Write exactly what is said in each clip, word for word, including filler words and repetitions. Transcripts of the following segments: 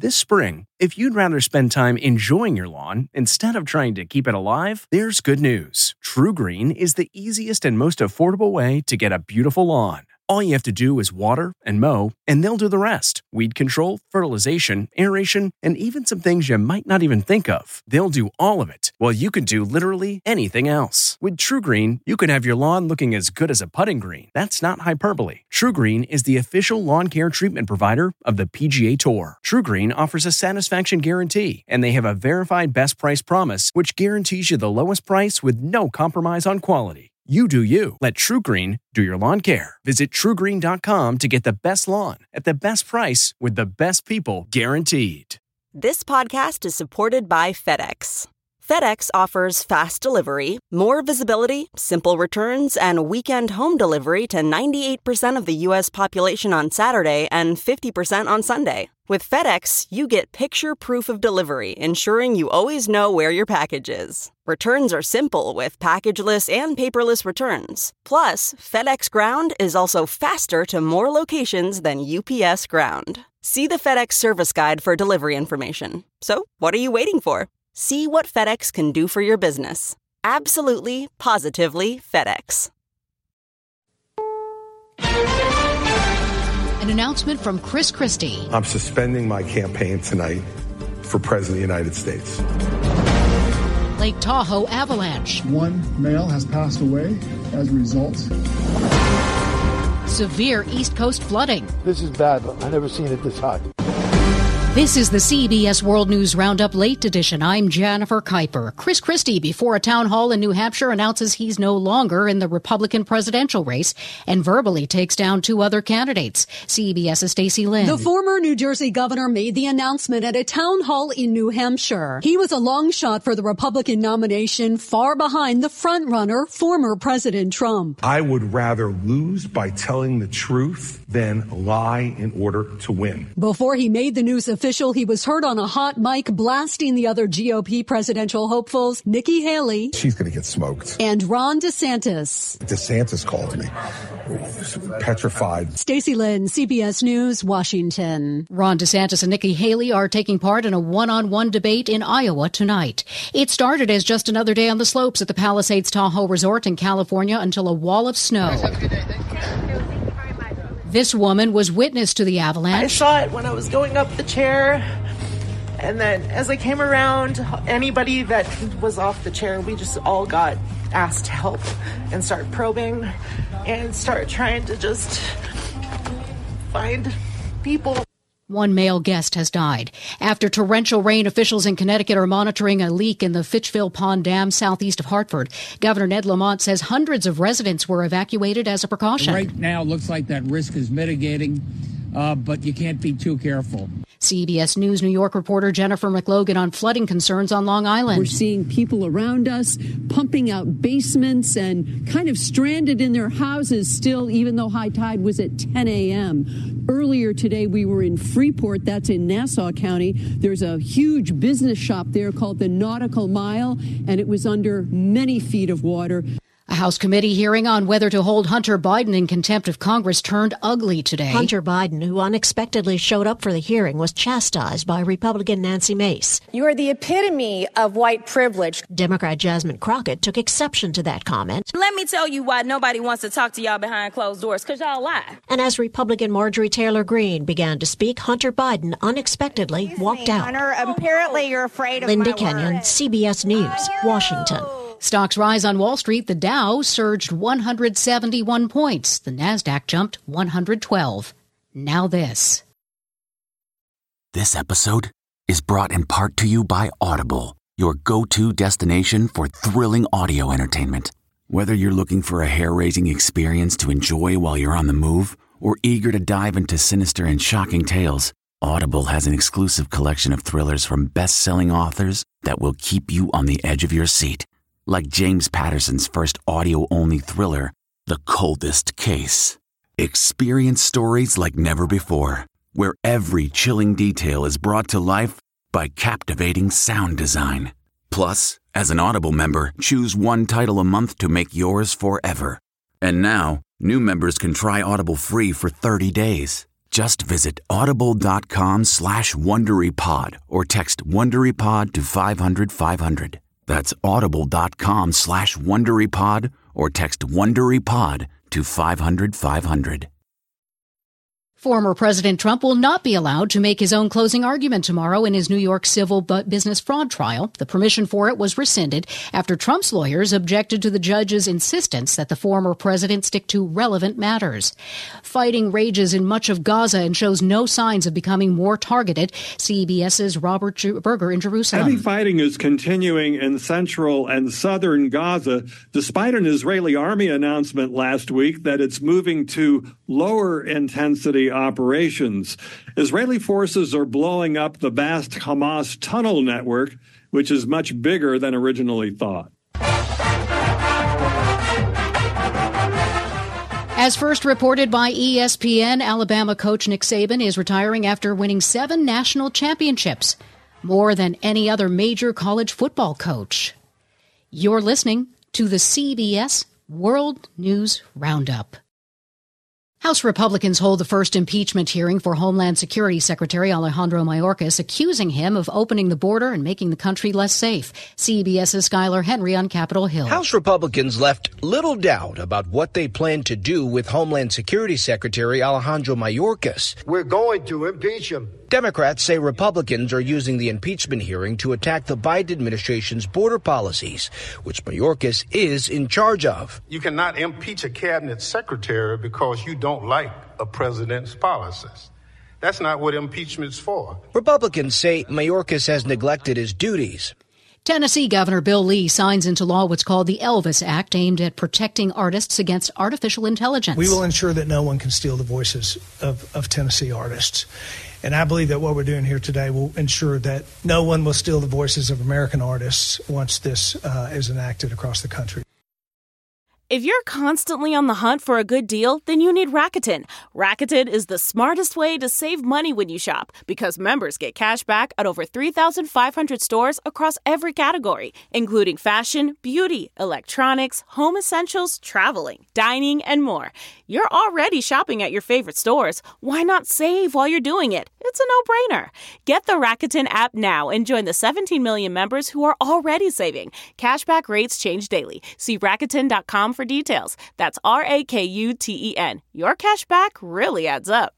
This spring, if you'd rather spend time enjoying your lawn instead of trying to keep it alive, there's good news. TruGreen is the easiest and most affordable way to get a beautiful lawn. All you have to do is water and mow, and they'll do the rest. Weed control, fertilization, aeration, and even some things you might not even think of. They'll do all of it, while you can do literally anything else. With TruGreen, you can have your lawn looking as good as a putting green. That's not hyperbole. TruGreen is the official lawn care treatment provider of the P G A Tour. TruGreen offers a satisfaction guarantee, and they have a verified best price promise, which guarantees you the lowest price with no compromise on quality. You do you. Let TruGreen do your lawn care. Visit True Green dot com to get the best lawn at the best price with the best people guaranteed. This podcast is supported by FedEx. FedEx offers fast delivery, more visibility, simple returns, and weekend home delivery to ninety-eight percent of the U S population on Saturday and fifty percent on Sunday. With FedEx, you get picture proof of delivery, ensuring you always know where your package is. Returns are simple with packageless and paperless returns. Plus, FedEx Ground is also faster to more locations than U P S Ground. See the FedEx service guide for delivery information. So, what are you waiting for? See what FedEx can do for your business. Absolutely, positively FedEx. An announcement from Chris Christie. I'm suspending my campaign tonight for President of the United States. Lake Tahoe avalanche. One male has passed away as a result. Severe East Coast flooding. This is bad. I've never seen it this high. This is the C B S World News Roundup Late Edition. I'm Jennifer Kuiper. Chris Christie, before a town hall in New Hampshire, announces he's no longer in the Republican presidential race and verbally takes down two other candidates. CBS's Stacey Lynn. The former New Jersey governor made the announcement at a town hall in New Hampshire. He was a long shot for the Republican nomination, far behind the frontrunner, former President Trump. I would rather lose by telling the truth than lie in order to win. Before he made the news official, he was heard on a hot mic blasting the other G O P presidential hopefuls, Nikki Haley. She's going to get smoked. And Ron DeSantis. DeSantis called me. Petrified. Stacey Lynn, C B S News, Washington. Ron DeSantis and Nikki Haley are taking part in a one-on-one debate in Iowa tonight. It started as just another day on the slopes at the Palisades Tahoe Resort in California until a wall of snow. This woman was witness to the avalanche. I saw it when I was going up the chair. And then as I came around, anybody that was off the chair, we just all got asked to help and start probing and start trying to just find people. One male guest has died. After torrential rain, officials in Connecticut are monitoring a leak in the Fitchville Pond Dam southeast of Hartford. Governor Ned Lamont says hundreds of residents were evacuated as a precaution. Right now, it looks like that risk is mitigating, uh, but you can't be too careful. C B S News New York reporter Jennifer McLogan on flooding concerns on Long Island. We're seeing people around us pumping out basements and kind of stranded in their houses still, even though high tide was at ten a.m. Earlier today, we were in Freeport. That's in Nassau County. There's a huge business shop there called the Nautical Mile, and it was under many feet of water. A House committee hearing on whether to hold Hunter Biden in contempt of Congress turned ugly today. Hunter Biden, who unexpectedly showed up for the hearing, was chastised by Republican Nancy Mace. You are the epitome of white privilege. Democrat Jasmine Crockett took exception to that comment. Let me tell you why nobody wants to talk to y'all behind closed doors, because y'all lie. And as Republican Marjorie Taylor Greene began to speak, Hunter Biden unexpectedly Excuse walked me, out. Hunter, apparently you're afraid of Linda my Kenyon, word. C B S News, Washington. Stocks rise on Wall Street. The Dow surged one hundred seventy-one points. The Nasdaq jumped one hundred twelve. Now this. This episode is brought in part to you by Audible, your go-to destination for thrilling audio entertainment. Whether you're looking for a hair-raising experience to enjoy while you're on the move or eager to dive into sinister and shocking tales, Audible has an exclusive collection of thrillers from best-selling authors that will keep you on the edge of your seat. Like James Patterson's first audio-only thriller, The Coldest Case. Experience stories like never before, where every chilling detail is brought to life by captivating sound design. Plus, as an Audible member, choose one title a month to make yours forever. And now, new members can try Audible free for thirty days. Just visit audible.com slash WonderyPod or text WonderyPod to five hundred five hundred. That's audible.com slash WonderyPod or text WonderyPod to five hundred five hundred. Former President Trump will not be allowed to make his own closing argument tomorrow in his New York civil business fraud trial. The permission for it was rescinded after Trump's lawyers objected to the judge's insistence that the former president stick to relevant matters. Fighting rages in much of Gaza and shows no signs of becoming more targeted. CBS's Robert Berger in Jerusalem. Heavy fighting is continuing in central and southern Gaza, despite an Israeli army announcement last week that it's moving to lower intensity operations. Israeli forces are blowing up the vast Hamas tunnel network, which is much bigger than originally thought. As first reported by E S P N, Alabama coach Nick Saban is retiring after winning seven national championships, more than any other major college football coach. You're listening to the C B S World News Roundup. House Republicans hold the first impeachment hearing for Homeland Security Secretary Alejandro Mayorkas, accusing him of opening the border and making the country less safe. CBS's Skylar Henry on Capitol Hill. House Republicans left little doubt about what they plan to do with Homeland Security Secretary Alejandro Mayorkas. We're going to impeach him. Democrats say Republicans are using the impeachment hearing to attack the Biden administration's border policies, which Mayorkas is in charge of. You cannot impeach a cabinet secretary because you don't like a president's policies. That's not what impeachment's for. Republicans say Mayorkas has neglected his duties. Tennessee Governor Bill Lee signs into law what's called the Elvis Act, aimed at protecting artists against artificial intelligence. We will ensure that no one can steal the voices of, of Tennessee artists. And I believe that what we're doing here today will ensure that no one will steal the voices of American artists once this uh, is enacted across the country. If you're constantly on the hunt for a good deal, then you need Rakuten. Rakuten is the smartest way to save money when you shop because members get cash back at over three thousand five hundred stores across every category, including fashion, beauty, electronics, home essentials, traveling, dining, and more. You're already shopping at your favorite stores. Why not save while you're doing it? It's a no-brainer. Get the Rakuten app now and join the seventeen million members who are already saving. Cashback rates change daily. See Rakuten dot com for details. That's R A K U T E N. Your cashback really adds up.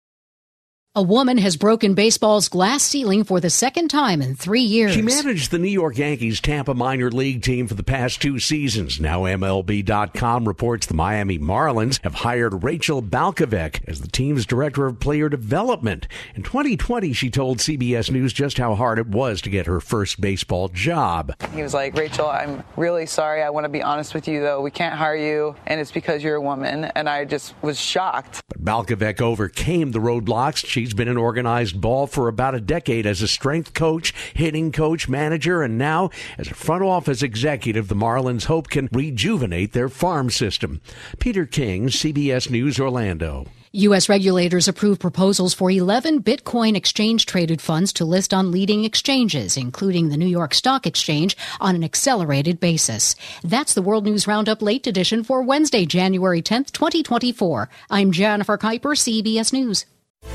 A woman has broken baseball's glass ceiling for the second time in three years. She managed the New York Yankees Tampa minor league team for the past two seasons. Now M L B dot com reports the Miami Marlins have hired Rachel Balkovec as the team's director of player development. In twenty twenty, she told C B S News just how hard it was to get her first baseball job. He was like, Rachel, I'm really sorry. I want to be honest with you, though. We can't hire you, and it's because you're a woman. And I just was shocked. But Balkovec overcame the roadblocks. She She's been in organized ball for about a decade as a strength coach, hitting coach, manager, and now as a front office executive, the Marlins hope can rejuvenate their farm system. Peter King, C B S News, Orlando. U S regulators approved proposals for eleven Bitcoin exchange-traded funds to list on leading exchanges, including the New York Stock Exchange, on an accelerated basis. That's the World News Roundup Late Edition for Wednesday, January tenth, twenty twenty-four. I'm Jennifer Kuiper, C B S News.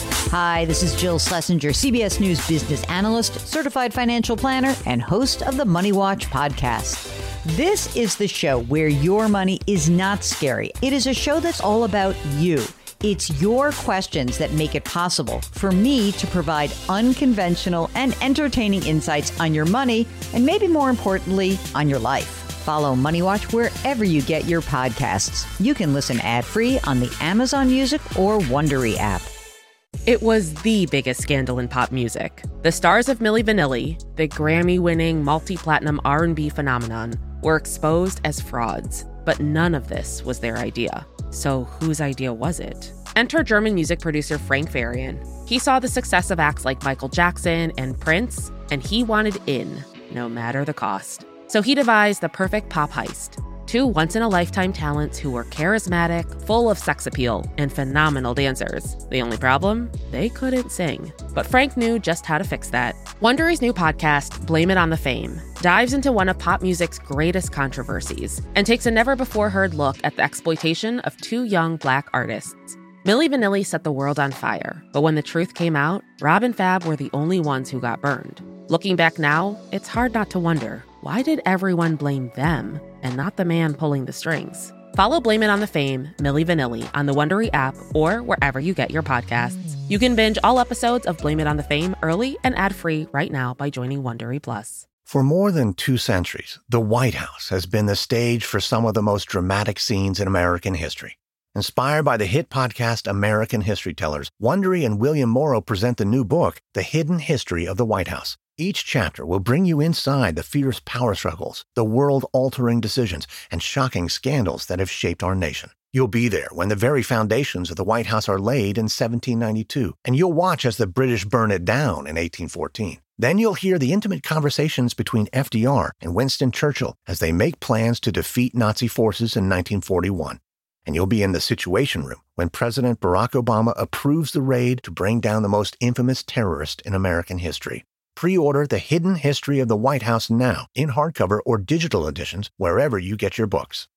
Hi, this is Jill Schlesinger, C B S News business analyst, certified financial planner, and host of the Money Watch podcast. This is the show where your money is not scary. It is a show that's all about you. It's your questions that make it possible for me to provide unconventional and entertaining insights on your money, and maybe more importantly, on your life. Follow Money Watch wherever you get your podcasts. You can listen ad-free on the Amazon Music or Wondery app. It was the biggest scandal in pop music. The stars of Milli Vanilli, the Grammy-winning multi-platinum R and B phenomenon, were exposed as frauds. But none of this was their idea. So whose idea was it? Enter German music producer Frank Farian. He saw the success of acts like Michael Jackson and Prince, and he wanted in, no matter the cost. So he devised the perfect pop heist. Two once-in-a-lifetime talents who were charismatic, full of sex appeal, and phenomenal dancers. The only problem? They couldn't sing. But Frank knew just how to fix that. Wondery's new podcast, Blame It on the Fame, dives into one of pop music's greatest controversies and takes a never-before-heard look at the exploitation of two young Black artists. Milli Vanilli set the world on fire, but when the truth came out, Rob and Fab were the only ones who got burned. Looking back now, it's hard not to wonder, why did everyone blame them and not the man pulling the strings? Follow Blame It on the Fame, Milli Vanilli, on the Wondery app or wherever you get your podcasts. You can binge all episodes of Blame It on the Fame early and ad-free right now by joining Wondery Plus. For more than two centuries, the White House has been the stage for some of the most dramatic scenes in American history. Inspired by the hit podcast American History Tellers, Wondery and William Morrow present the new book, The Hidden History of the White House. Each chapter will bring you inside the fierce power struggles, the world-altering decisions, and shocking scandals that have shaped our nation. You'll be there when the very foundations of the White House are laid in seventeen ninety-two, and you'll watch as the British burn it down in eighteen fourteen. Then you'll hear the intimate conversations between F D R and Winston Churchill as they make plans to defeat Nazi forces in nineteen forty-one. And you'll be in the Situation Room when President Barack Obama approves the raid to bring down the most infamous terrorist in American history. Pre-order The Hidden History of the White House now in hardcover or digital editions wherever you get your books.